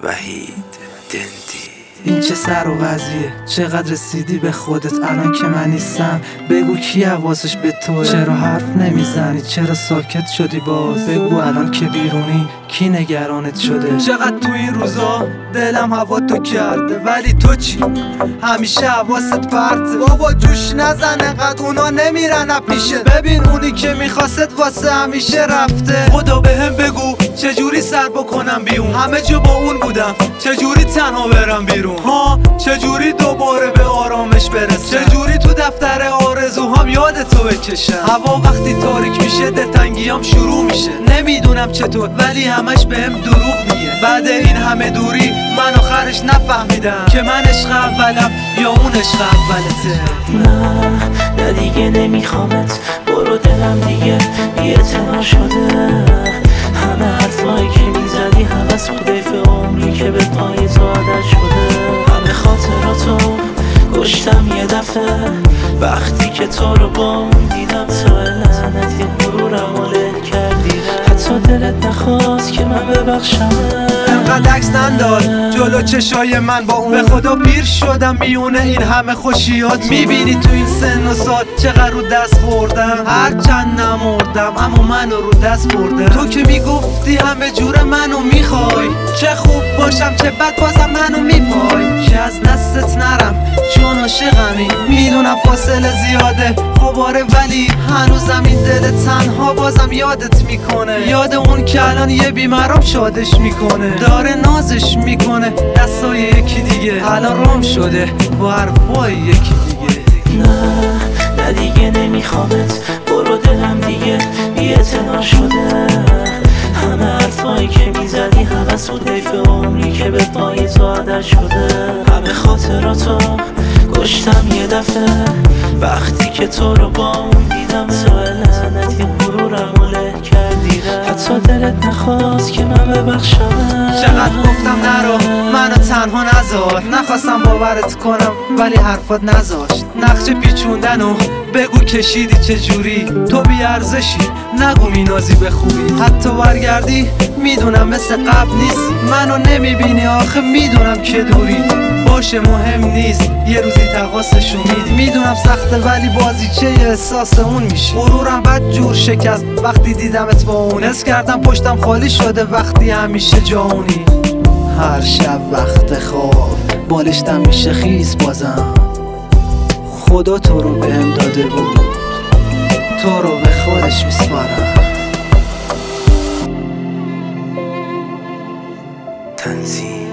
وحید دندی. این چه سر و وضعیه؟ چقدر رسیدی به خودت الان که من نیستم؟ بگو کی حواسش به توه؟ چرا حرف نمیزنی؟ چرا ساکت شدی باز؟ بگو الان که بیرونی کی نگرانت شده؟ چقدر تو این روزا دلم هوا تو کرده، ولی تو چی؟ همیشه حواست پرته. بابا جوش نزن انقدر اونا نمیرن پیشه. ببین اونی که میخواست واسه همیشه رفته. خدا بهم بگو چجوری سر بکنم بیرون؟ همه جا با اون بودم، چجوری تنها برم بیرون؟ ها چجوری دوباره به آرامش برسم؟ چجوری تو دفتر آرزوهام یاد تو بکشم؟ هوا وقتی تاریک میشه دلتنگیام شروع میشه. نمیدونم چطور ولی همش بهم دروغ میگه. بعد این همه دوری من آخرش نفهمیدم که من عشق اولم یا اون عشق اولته. نه دیگه نمیخوامت، برو دلم دیگه بی‌اعتنا شده. همه حرفایی که میزدی حوض بود ضعف عمری که به پای تو عادت شده. همه خاطراتو کشتم یه دفعه وقتی که تو رو با اون دیدم. تو لعنتی غرورم و له کردی، حتی دلت نخواست که من ببخشم. انقدر عکس ننداز جلو چشای من با اون. به خدا پیر شدم میونه این همه خوشیات. میبینی تو این سن و سال چقدر رو دست خوردم. هرچند نمردم اما منو رو دست بردم. تو که میگفتی همه جور منو میخوای، چه خوب باشم چه بد بازم منو میپای. که از دستت نرم چون عاشقمی. میدونم فاصله زیاده خب آره، ولی هنوزم این دل تنها بازم یادت میکنه. یاد اون که الان یه بیمارم شادش میکنه، داره نازش میکنه دستای یکی دیگه. الان رام شده با حرفای یکی دیگه. نه دیگه نمیخوامت، برو دلم دیگه بی‌اعتنا شده. همه حرفایی که میزدی حوض بود ضعف عمری که به پای تو عادت شده. همه خاطراتو کشتم یه دفعه وقتی که تو رو با اون دیدم. تو لعنتی غرورم و له کردی، حتی دلت نخواست که من ببخشم. چقدر گفتم نرو منو تنها نذار، نخواستم باورت کنم ولی حرفات نذاشت. نقش پیچوندن و بگو کشیدی چجوری؟ تو بیارزشی نگو مینازی به خوبی. حتی برگردی میدونم مثل قبل نیستی. منو نمیبینی آخه میدونم که دوری. باشه مهم نیست یه روزی تقاسشو میدی. میدونم سخته ولی بازیچه احساس اون میشی. غرورم بد جور شکست وقتی دیدمت با اون. حس کردم پشتم خالی شده وقتی همیشه جاونی. هر شب وقت خواب بالشتم میشه خیس بازم. خدا تو رو بهم داده بود، تو رو به خودش میسپارم. تنظیم